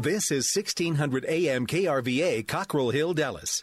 This is 1600 AM KRVA, Cockrell Hill, Dallas.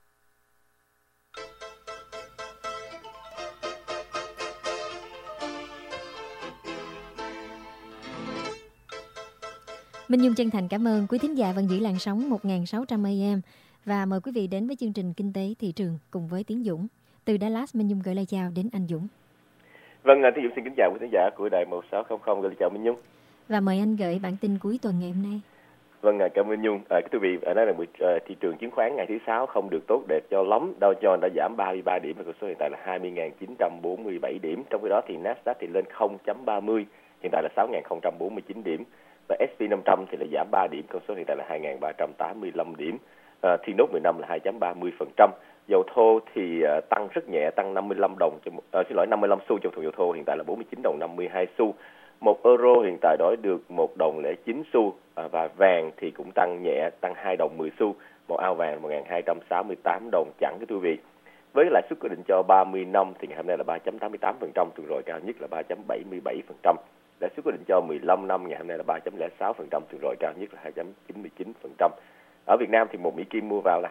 Minh Nhung chân thành cảm ơn quý thính giả vẫn giữ làn sóng 1600 AM và mời quý vị đến với chương trình Kinh tế thị trường cùng với Tiến Dũng. Từ Dallas, Minh Nhung gửi lời chào đến anh Dũng. Vâng, Tiến Dũng xin kính chào quý thính giả của đài 1600 gửi lời chào Minh Nhung. Và mời anh gửi bản tin cuối tuần ngày hôm nay. Vâng, cảm ơn Minh Nhung. Quý vị, đây là thị trường chứng khoán ngày thứ 6 không được tốt đẹp cho lắm. Dow Jones đã giảm 33 điểm và con số hiện tại là 20.947 điểm. Trong khi đó thì Nasdaq thì lên 0.30, hiện tại là 6.049 điểm. Và S&P 500 thì là giảm 3 điểm, con số hiện tại là 2.385 điểm. Thì nốt 15 là 2.30%. Dầu thô thì tăng rất nhẹ, tăng 55 xu trong thùng dầu thô, hiện tại là 49 đồng 52 xu. 1 euro hiện tại đổi được 1 đồng 09 xu, và vàng thì cũng tăng nhẹ, tăng 2 đồng 10 xu. Một ao vàng 1.268 đồng chẳng quý vị. Với lãi suất quyết định cho 30 năm thì ngày hôm nay là 3.88%, tuần rồi cao nhất là 3.77%. Lãi suất quyết định cho 15 năm ngày hôm nay là 3.06%, tuần rồi cao nhất là 2.99%. Ở Việt Nam thì 1 Mỹ Kim mua vào là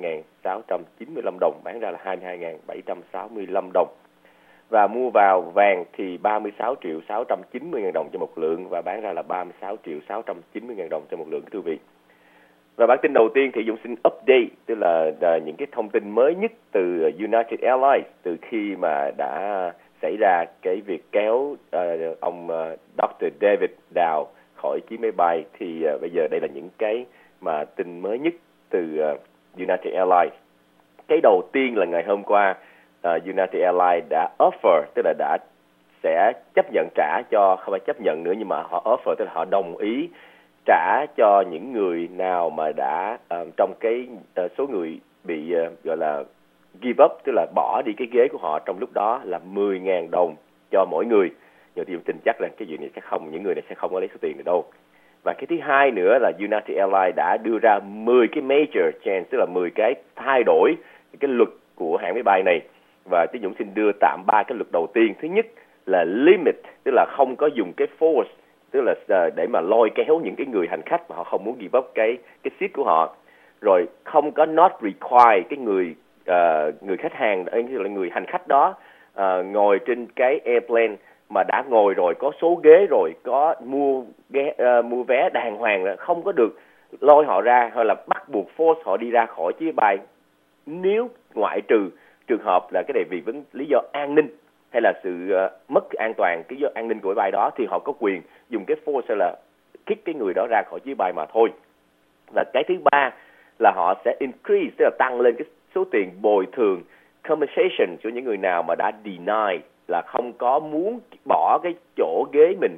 22.695 đồng, bán ra là 22.765 đồng. Và mua vào vàng thì 36.690.000 đồng cho một lượng và bán ra là 36.690.000 đồng cho một lượng thưa quý vị. Và bản tin đầu tiên thì Dũng xin update, tức là những cái thông tin mới nhất từ United Airlines từ khi mà đã xảy ra cái việc kéo ông Dr. David Dow khỏi chuyến máy bay. Thì bây giờ đây là những cái mà tin mới nhất từ United Airlines. Cái đầu tiên là ngày hôm qua United Airlines đã offer, tức là sẽ chấp nhận trả cho, không phải chấp nhận nữa nhưng mà họ offer, tức là họ đồng ý trả cho những người nào mà đã trong cái số người bị gọi là give up, tức là bỏ đi cái ghế của họ trong lúc đó là 10.000 đồng cho mỗi người. Nhưng thì tin chắc là cái chuyện này sẽ không, những người này sẽ không có lấy số tiền này đâu. Và cái thứ hai nữa là United Airlines đã đưa ra 10 cái major change, tức là 10 cái thay đổi cái luật của hãng máy bay này. Và Tiến Dũng xin đưa tạm 3 cái luật đầu tiên. Thứ nhất là limit, tức là không có dùng cái force, tức là để mà lôi kéo những cái người hành khách mà họ không muốn give up cái seat của họ. Rồi không có not require cái người khách hàng, là người hành khách đó ngồi trên cái airplane mà đã ngồi rồi, có số ghế rồi, có mua vé đàng hoàng, là không có được lôi họ ra hay là bắt buộc force họ đi ra khỏi chiếc bay, nếu ngoại trừ trường hợp là cái này vì lý do an ninh hay là sự mất an toàn, cái do an ninh của máy bay đó, thì họ có quyền dùng cái force hay là kick cái người đó ra khỏi chiếc bay mà thôi. Và cái thứ ba là họ sẽ increase, tức là tăng lên cái số tiền bồi thường compensation cho những người nào mà đã deny, là không có muốn bỏ cái chỗ ghế mình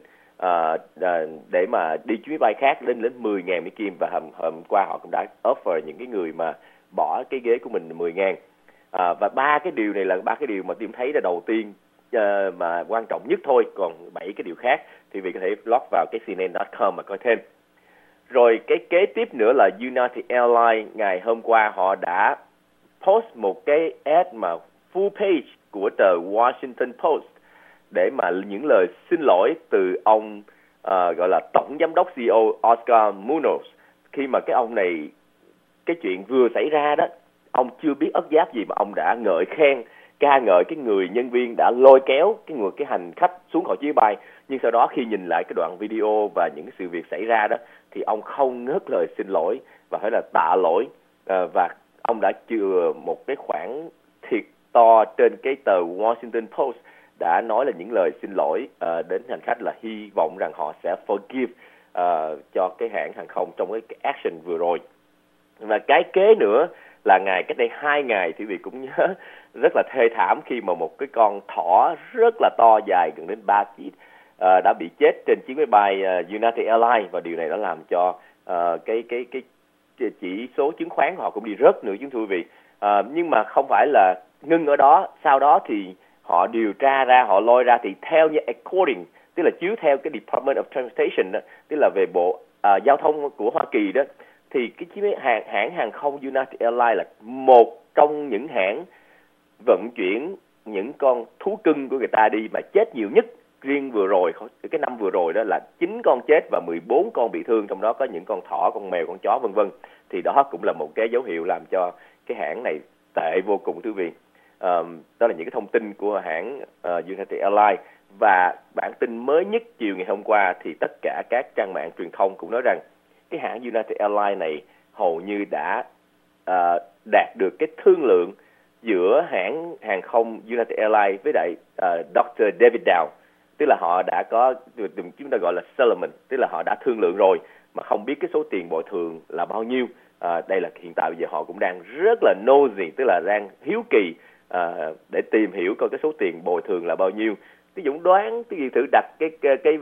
để mà đi chuyến bay khác, lên 10.000 Mỹ Kim. Và hôm qua họ cũng đã offer những cái người mà bỏ cái ghế của mình 10.000. Và 3 cái điều này là 3 cái điều mà Tim thấy là đầu tiên mà quan trọng nhất thôi, còn 7 cái điều khác thì vì có thể log vào cái cnn.com mà coi thêm. Rồi cái kế tiếp nữa là United Airlines ngày hôm qua họ đã post một cái ad mà full page của tờ Washington Post để mà những lời xin lỗi từ ông gọi là tổng giám đốc CEO Oscar Munoz, khi mà cái ông này, cái chuyện vừa xảy ra đó, ông chưa biết ất giáp gì mà ông đã ca ngợi cái người nhân viên đã lôi kéo cái hành khách xuống khỏi chiếc bay. Nhưng sau đó khi nhìn lại cái đoạn video và những cái sự việc xảy ra đó thì ông không ngớt lời xin lỗi và phải là tạ lỗi, và ông đã chừa một cái khoản thiệt to trên cái tờ Washington Post, đã nói là những lời xin lỗi đến hành khách, là hy vọng rằng họ sẽ forgive cho cái hãng hàng không trong cái action vừa rồi. Và cái kế nữa là cách đây 2 ngày thì quý vị cũng nhớ rất là thê thảm khi mà một cái con thỏ rất là to, dài gần đến 3 feet đã bị chết trên chuyến máy bay United Airlines, và điều này đã làm cho cái chỉ số chứng khoán họ cũng đi rớt nữa chứ quý vị. Nhưng mà không phải là ngưng ở đó, sau đó thì họ điều tra ra, họ lôi ra, thì theo như according, tức là chiếu theo cái Department of Transportation đó, tức là về bộ giao thông của Hoa Kỳ đó, thì cái hãng hàng không United Airlines là một trong những hãng vận chuyển những con thú cưng của người ta đi mà chết nhiều nhất riêng vừa rồi, cái năm vừa rồi đó là 9 con chết và 14 con bị thương, trong đó có những con thỏ, con mèo, con chó vân vân. Thì đó cũng là một cái dấu hiệu làm cho cái hãng này tệ vô cùng, thưa quý vị. Đó là những cái thông tin của hãng United Airlines. Và bản tin mới nhất chiều ngày hôm qua thì tất cả các trang mạng truyền thông cũng nói rằng cái hãng United Airlines này hầu như đã đạt được cái thương lượng giữa hãng hàng không United Airlines với lại Dr. David Dow. Tức là họ đã có, chúng ta gọi là settlement, tức là họ đã thương lượng rồi mà không biết cái số tiền bồi thường là bao nhiêu. Đây là hiện tại bây giờ họ cũng đang rất là nosy, tức là đang hiếu kỳ để tìm hiểu coi cái số tiền bồi thường là bao nhiêu. Ví dụ đoán, thử đặt cái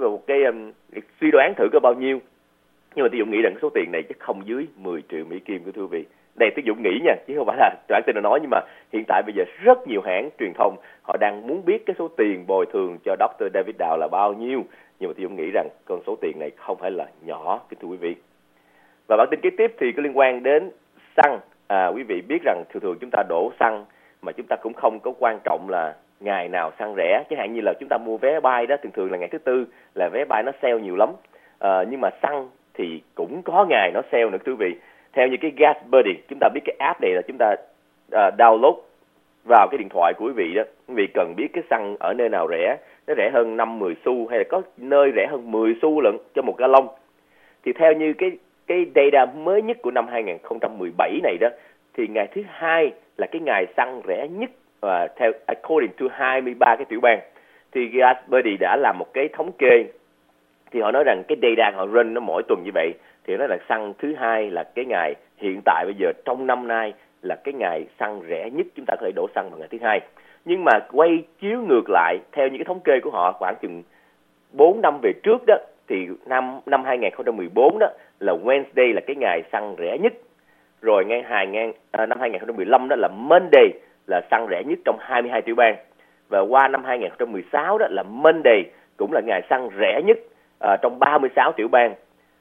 suy đoán thử có bao nhiêu. Nhưng mà Tiêu Dũng nghĩ rằng cái số tiền này chắc không dưới 10 triệu Mỹ Kim của thưa quý vị. Đây Tiêu Dũng nghĩ nha, chứ không phải là bản tin nào nói, nhưng mà hiện tại bây giờ rất nhiều hãng truyền thông họ đang muốn biết cái số tiền bồi thường cho Dr. David Dow là bao nhiêu. Nhưng mà Tiêu Dũng nghĩ rằng con số tiền này không phải là nhỏ, thưa quý vị. Và bản tin kế tiếp thì có liên quan đến xăng. Quý vị biết rằng thường chúng ta đổ xăng mà chúng ta cũng không có quan trọng là ngày nào xăng rẻ. Chẳng hạn như là chúng ta mua vé bay đó, thường là ngày thứ Tư là vé bay nó sale nhiều lắm. Nhưng mà xăng thì cũng có ngày nó sale nữa, quý vị. Theo như cái Gas Buddy, chúng ta biết cái app này là chúng ta download vào cái điện thoại của quý vị đó. Quý vị cần biết cái xăng ở nơi nào rẻ, nó rẻ hơn 5-10 xu hay là có nơi rẻ hơn 10 xu lận cho một gallon. Thì theo như cái data mới nhất của năm 2017 này đó, thì ngày thứ Hai là cái ngày xăng rẻ nhất theo according to 23 cái tiểu bang. Thì Gas Buddy đã làm một cái thống kê, thì họ nói rằng cái data họ run nó mỗi tuần như vậy, thì nó là xăng thứ Hai là cái ngày hiện tại bây giờ trong năm nay là cái ngày xăng rẻ nhất, chúng ta có thể đổ xăng vào ngày thứ Hai. Nhưng mà quay chiếu ngược lại theo những cái thống kê của họ khoảng chừng 4 năm về trước đó, thì năm 2014 đó là Wednesday là cái ngày xăng rẻ nhất. Rồi năm 2015 đó là Monday là xăng rẻ nhất trong 22 tiểu bang. Và qua năm 2016 đó là Monday cũng là ngày xăng rẻ nhất trong 36 tiểu bang.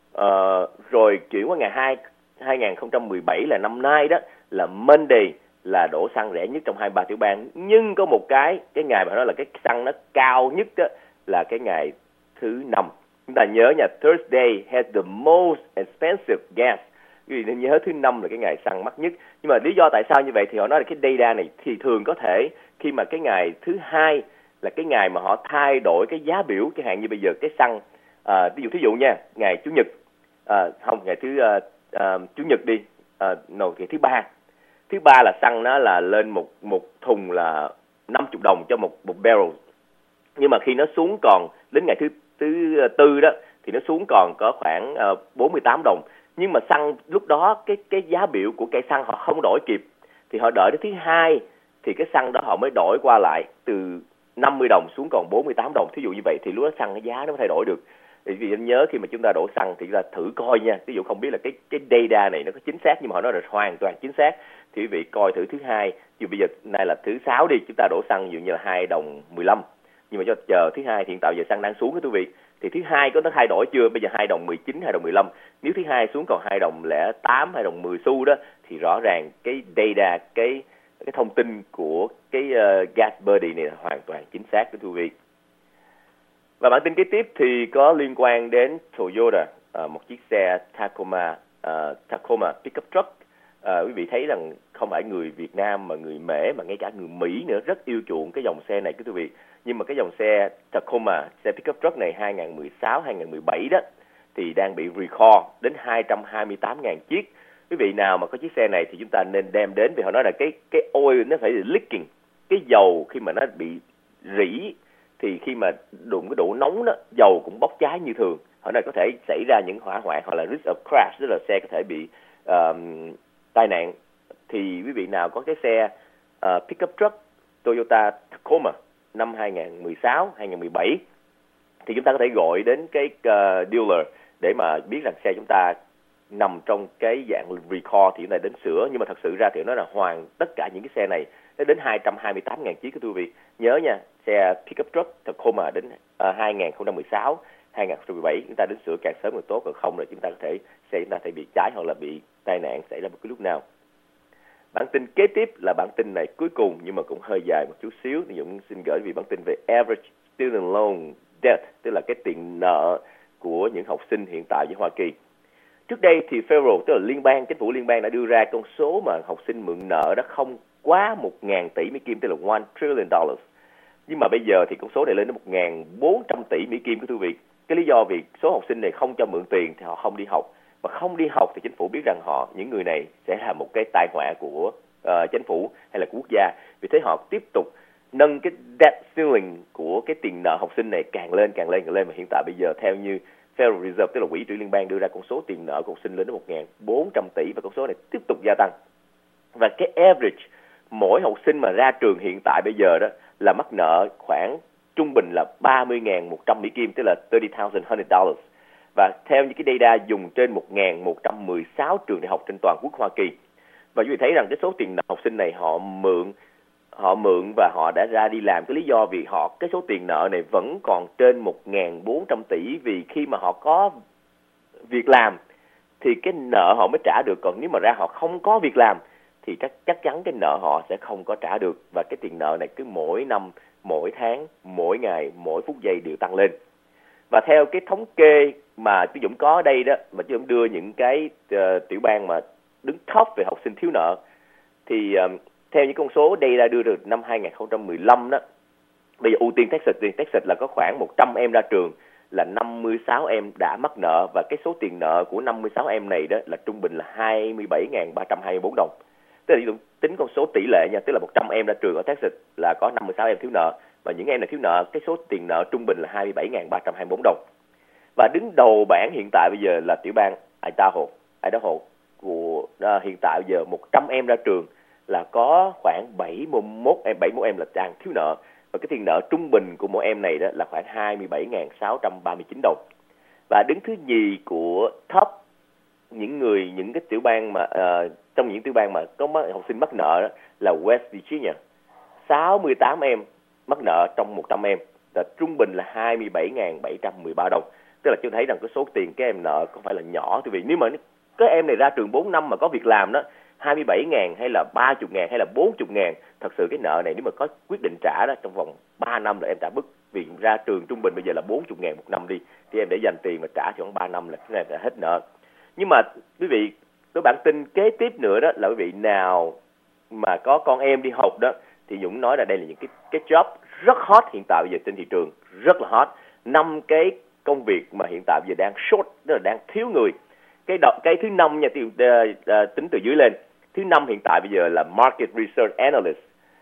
Rồi chuyển qua ngày 2017 là năm nay đó là Monday là đổ xăng rẻ nhất trong 23 tiểu bang. Nhưng có một cái ngày mà nói là cái xăng nó cao nhất đó là cái ngày thứ Năm. Chúng ta nhớ nha, Thursday has the most expensive gas. Quý vị nên nhớ thứ Năm là cái ngày xăng mắc nhất. Nhưng mà lý do tại sao như vậy thì họ nói là cái data này thì thường có thể khi mà cái ngày thứ Hai là cái ngày mà họ thay đổi cái giá biểu, chẳng hạn như bây giờ cái xăng thí dụ nha, ngày Chủ nhật ngày Chủ nhật đi, ngày thứ Ba. Thứ Ba là xăng nó là lên một thùng là 50 đồng cho một barrel. Nhưng mà khi nó xuống còn đến ngày thứ Tư đó thì nó xuống còn có khoảng 48 đồng. Nhưng mà xăng lúc đó cái giá biểu của cây xăng họ không đổi kịp, thì họ đợi đến thứ Hai thì cái xăng đó họ mới đổi qua lại từ 50 đồng xuống còn 48 đồng. Thí dụ như vậy thì lúc đó xăng cái giá nó mới thay đổi được. Vì anh nhớ khi mà chúng ta đổ xăng thì chúng ta thử coi nha. Ví dụ không biết là cái data này nó có chính xác, nhưng mà họ nói là hoàn toàn chính xác. Thì quý vị coi thử thứ Hai, dù bây giờ nay là thứ Sáu đi, chúng ta đổ xăng ví dụ như là 2 đồng 15. Nhưng mà cho chờ thứ Hai thì hiện tại giờ xăng đang xuống đó quý vị. Thì thứ Hai có nó thay đổi chưa? Bây giờ 2 đồng 19, 2 đồng 15. Nếu thứ Hai xuống còn 2 đồng 08, 2 đồng 10 xu đó thì rõ ràng cái data, cái thông tin của cái Gas Buddy này là hoàn toàn chính xác đó quý vị. Và bản tin kế tiếp thì có liên quan đến Toyota, một chiếc xe Tacoma pickup truck. Quý vị thấy rằng không phải người Việt Nam mà người Mễ mà ngay cả người Mỹ nữa rất yêu chuộng cái dòng xe này quý vị. Nhưng mà cái dòng xe Tacoma, xe pickup truck này 2016-2017 đó thì đang bị recall đến 228.000 chiếc. Quý vị nào mà có chiếc xe này thì chúng ta nên đem đến, vì họ nói là cái oil nó phải leaking, cái dầu khi mà nó bị rỉ thì khi mà đụng cái độ nóng đó, dầu cũng bốc cháy như thường. Họ nói có thể xảy ra những hỏa hoạn hoặc là risk of crash, tức là xe có thể bị tai nạn. Thì quý vị nào có cái xe pickup truck Toyota Tacoma năm 2016, 2017 thì chúng ta có thể gọi đến cái dealer để mà biết rằng xe chúng ta nằm trong cái dạng recall thì chúng ta đến sửa. Nhưng mà thật sự ra thì nó là tất cả những cái xe này nó đến 228.000 chiếc quý vị. Nhớ nha, xe pickup truck Tacoma đến 2016, 2017 chúng ta đến sửa càng sớm càng tốt, còn không là chúng ta có thể xe chúng ta thể bị cháy hoặc là bị tai nạn xảy ra bất cứ lúc nào. Bản tin kế tiếp là bản tin này cuối cùng nhưng mà cũng hơi dài một chút xíu. Ví dụ xin gửi vì bản tin về average student loan debt, tức là cái tiền nợ của những học sinh hiện tại ở Hoa Kỳ. Trước đây thì federal, tức là liên bang, chính phủ liên bang đã đưa ra con số mà học sinh mượn nợ đó không quá 1.000 tỷ Mỹ Kim, tức là $1 trillion. Nhưng mà bây giờ thì con số này lên đến 1.400 tỷ Mỹ Kim, quý vị. Cái lý do vì số học sinh này không cho mượn tiền thì họ không đi học. Và không đi học thì chính phủ biết rằng những người này sẽ là một cái tai họa của chính phủ hay là của quốc gia. Vì thế họ tiếp tục nâng cái debt ceiling của cái tiền nợ học sinh này càng lên. Và hiện tại bây giờ theo như Federal Reserve, tức là quỹ trữ liên bang đưa ra con số tiền nợ của học sinh lên đến 1.400 tỷ và con số này tiếp tục gia tăng. Và cái average mỗi học sinh mà ra trường hiện tại bây giờ đó là mắc nợ khoảng trung bình là 30.100 Mỹ Kim, tức là $30,100. Và theo những cái data dùng trên 1.116 trường đại học trên toàn quốc Hoa Kỳ. Và quý vị thấy rằng cái số tiền nợ học sinh này họ mượn và họ đã ra đi làm. Cái lý do vì cái số tiền nợ này vẫn còn trên 1.400 tỷ, vì khi mà họ có việc làm thì cái nợ họ mới trả được. Còn nếu mà ra họ không có việc làm thì chắc chắn cái nợ họ sẽ không có trả được. Và cái tiền nợ này cứ mỗi năm, mỗi tháng, mỗi ngày, mỗi phút giây đều tăng lên. Và theo cái thống kê mà Tú Dũng có ở đây đó, mà Tú Dũng đưa những cái tiểu bang mà đứng top về học sinh thiếu nợ, thì theo những con số đây đã đưa được năm 2015 đó, bây giờ ưu tiên Texas. Texas là có khoảng 100 em ra trường là 56 em đã mắc nợ, và cái số tiền nợ của 56 em này đó là trung bình là $27,324. Tức là tính con số tỷ lệ nha, tức là 100 em ra trường ở Texas là có 56 em thiếu nợ, và những em này thiếu nợ cái số tiền nợ trung bình là $27,324. Và đứng đầu bảng hiện tại bây giờ là tiểu bang Idaho của hiện tại bây giờ 100 em ra trường là có khoảng 71 em là đang thiếu nợ, và cái tiền nợ trung bình của mỗi em này đó là khoảng $27,639. Và đứng thứ nhì của top những cái tiểu bang mà trong những tiểu bang mà có học sinh mắc nợ đó là West Virginia, 68 em mắc nợ trong 100 em, là trung bình là $27,713. Tức là chúng thấy rằng cái số tiền các em nợ không phải là nhỏ, tại vì nếu mà cái em này ra trường 4 năm mà có việc làm đó, 27.000 hay là 30.000 hay là 40.000, thật sự cái nợ này nếu mà có quyết định trả đó trong vòng 3 năm là em trả bức. Vì ra trường trung bình bây giờ là 40.000 một năm đi, thì em để dành tiền mà trả khoảng 3 năm là cái này là hết nợ. Nhưng mà quý vị, cái bản tin kế tiếp nữa đó là quý vị nào mà có con em đi học đó, thì Dũng nói là đây là những cái job rất hot hiện tại bây giờ trên thị trường, rất là hot. 5 cái công việc mà hiện tại bây giờ đang short, tức là đang thiếu người. Cái thứ 5 nha, tính từ dưới lên. Thứ 5 hiện tại bây giờ là Market Research Analyst,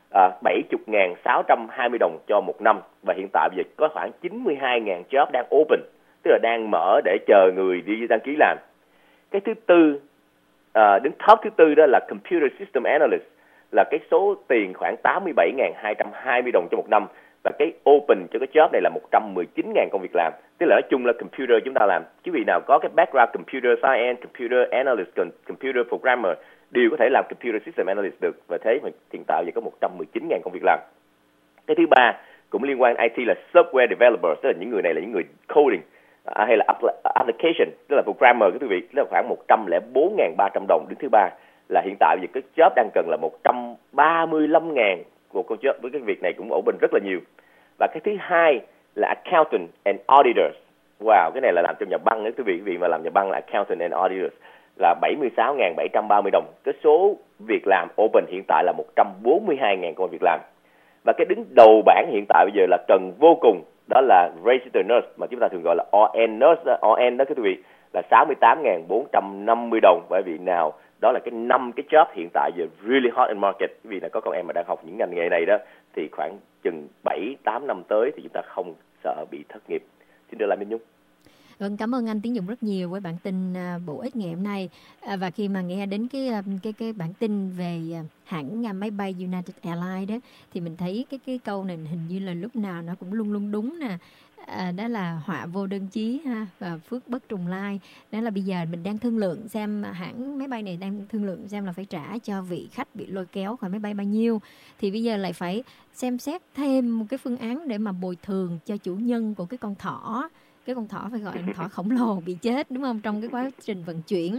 $70,620 cho một năm. Và hiện tại bây giờ có khoảng 92.000 job đang open, tức là đang mở để chờ người đi đăng ký làm. Cái thứ tư, đứng top thứ tư đó là Computer System Analyst, là cái số tiền khoảng $87,220 cho một năm. Và cái open cho cái job này là 119.000 công việc làm. Tức là nói chung là computer chúng ta làm. Quý vị nào có cái background computer science, computer analyst, computer programmer đều có thể làm computer system analyst được. Và thế mà hiện tại giờ có 119.000 công việc làm. Cái thứ ba cũng liên quan IT là software developers, tức là những người này là những người coding hay là application, tức là programmer, quý vị, là khoảng $104,300. Đứng thứ ba là hiện tại giờ cái job đang cần là 135.000 một con job, với cái việc này cũng open rất là nhiều. Và cái thứ hai là accountant and auditors. Wow, cái này là làm trong nhà băng đấy quý vị mà làm nhà băng là accountant and auditors là $76,730. Cái số việc làm open hiện tại là 142.000 công việc làm. Và cái đứng đầu bảng hiện tại bây giờ là cần vô cùng, đó là registered nurse, mà chúng ta thường gọi là RN nurse, RN đó quý vị, là $68,450. Bởi vì nào, đó là cái 5 cái job hiện tại giờ really hot in market. Vì là có con em mà đang học những ngành nghề này đó, thì khoảng chừng 7-8 năm tới thì chúng ta không sợ bị thất nghiệp. Xin được lại Minh Nhung. Vâng, cảm ơn anh Tiến Dũng rất nhiều với bản tin bổ ích ngày hôm nay. Và khi mà nghe đến cái bản tin về hãng máy bay United Airlines đó, thì mình thấy cái câu này hình như là lúc nào nó cũng luôn luôn đúng nè. Đó là họa vô đơn chí ha, và phước bất trùng lai. Đó là bây giờ mình đang thương lượng xem hãng máy bay này đang thương lượng xem là phải trả cho vị khách bị lôi kéo khỏi máy bay bao nhiêu, thì bây giờ lại phải xem xét thêm một cái phương án để mà bồi thường cho chủ nhân của cái con thỏ. Cái con thỏ phải gọi là thỏ khổng lồ bị chết, đúng không, trong cái quá trình vận chuyển.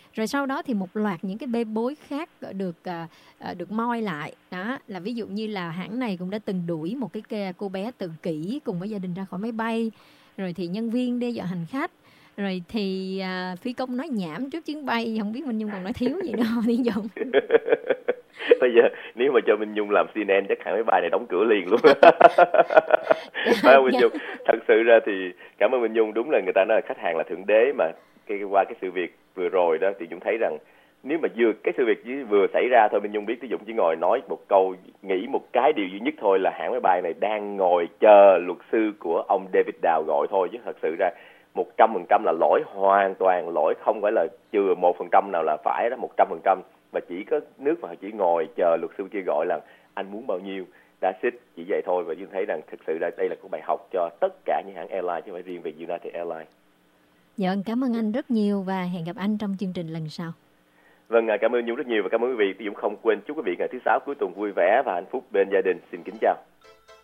Rồi sau đó thì một loạt những cái bê bối khác được moi lại. Đó là ví dụ như là hãng này cũng đã từng đuổi một cái cô bé tự kỷ cùng với gia đình ra khỏi máy bay. Rồi thì nhân viên đe dọa hành khách. Rồi thì phi công nói nhảm trước chuyến bay. Không biết Minh Nhung còn nói thiếu gì nữa không Tiến Dũng? Bây giờ nếu mà cho Minh Nhung làm CNN chắc hẳn máy bay này đóng cửa liền luôn. Phải không Minh Nhung? Thật sự ra thì cảm ơn Minh Nhung. Đúng là người ta nói là khách hàng là thượng đế mà. Qua cái sự việc vừa rồi đó thì Dũng thấy rằng nếu mà cái sự việc vừa xảy ra thôi, Minh Nhung biết Dũng chỉ ngồi nói một câu, nghĩ một cái điều duy nhất thôi là hãng máy bay này đang ngồi chờ luật sư của ông David Dow gọi thôi, chứ thật sự ra 100% là lỗi, hoàn toàn lỗi, không phải là chừa 1% nào là phải đó, 100%. Và chỉ có nước mà chỉ ngồi chờ luật sư kia gọi là anh muốn bao nhiêu, that's it, chỉ vậy thôi. Và Dũng thấy rằng thực sự đây là một bài học cho tất cả những hãng airline, chứ không phải riêng về United Airlines. Dạ, cảm ơn anh rất nhiều và hẹn gặp anh trong chương trình lần sau. Vâng, cảm ơn Nhung rất nhiều và cảm ơn quý vị. Dũng không quên chúc quý vị ngày thứ Sáu cuối tuần vui vẻ và hạnh phúc bên gia đình. Xin kính chào.